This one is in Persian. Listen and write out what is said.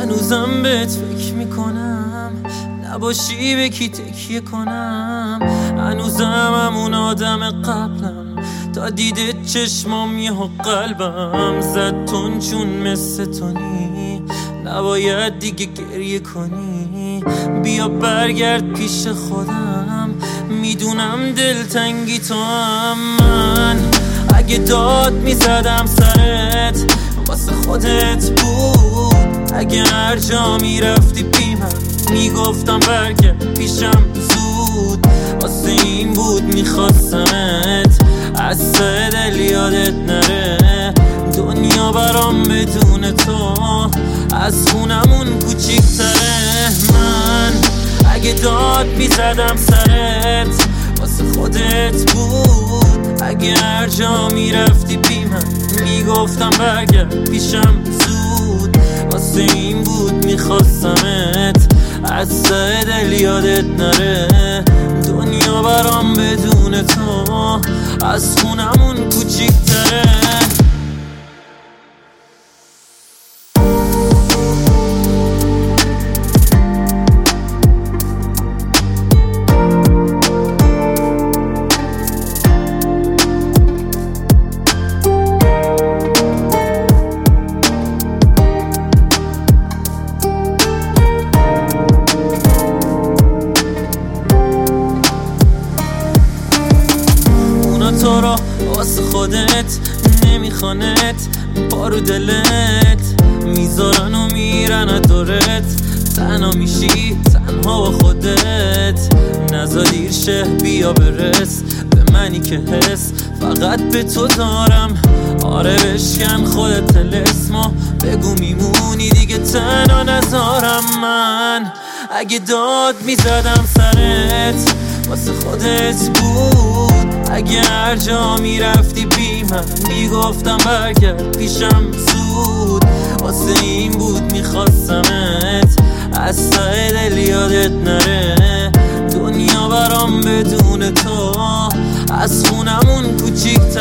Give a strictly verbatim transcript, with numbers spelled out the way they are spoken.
هنوزم بهت فکر میکنم، نباشی به کی تکیه کنم. هنوزم همون آدم قبلم، تا دیده چشمام یهو قلبم زد تون چون مثل تونی. نباید دیگه گریه کنی، بیا برگرد پیش خودم. میدونم دلتنگی تو هم، من اگه داد میزدم سرت واسه خودت بود. اگه هر جا میرفتی بی من میگفتم برگرد پیشم زود. واسه این بود میخواستمت از ته دل یادت نره. دنیا برام بدون تو از خونمون کوچیک‌تره. من اگه داد میزدم سرت واسه خودت بود. اگه هر جا میرفتی بی من میگفتم برگرد پیشم زود. واسه این بود میخواستمت از ته دل یادت نره. دنیا برام بدون تو از خونمون کوچیک‌تره. تو رو واسه خودت نمیخوانت، بارو دلت میذارن و میرن دورت. تنها میشی تنها با خودت، نزا دیر شه بیا برس به منی که حس فقط به تو دارم. آره بشکن خودت تلسمو بگو میمونی دیگه تنها نذارم. من اگه داد میزدم سرت واسه خودت بود. اگه هر جا میرفتی بی من میگفتم برگرد پیشم زود. واسه این بود میخواستمت از ته دل یادت نره. دنیا برام بدون تو از خونمون کوچیک‌تره.